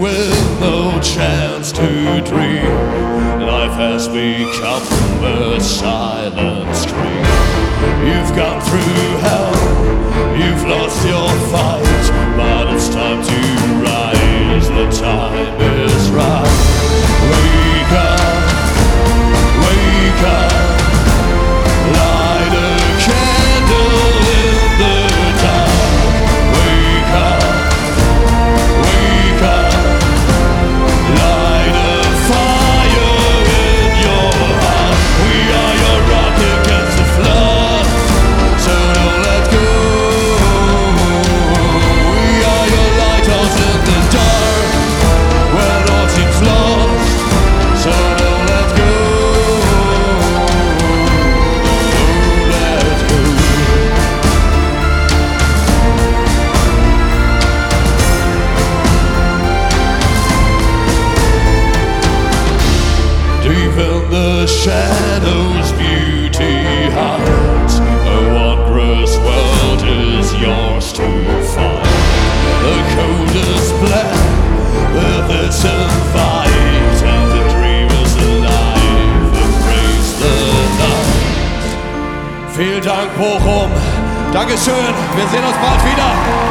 with no chance to dream. Life has become a silent scream. You've gone through hell, you've lost your fight, but it's time to rise, the time is right. Wake up, wake up, light a candle in the dark. Wake up, wake up, light a fire in your heart. We are your rock against the flood, so don't let go. We are your lighthouse in the dark, when all seems lost, so don't let go. Don't let go. Deep in the shadows, beauty hides. A wondrous world is yours to find. The code is black, the this invite, and the dream is alive. Embrace the night. Vielen Dank, Bochum. Dankeschön. Wir sehen uns bald wieder.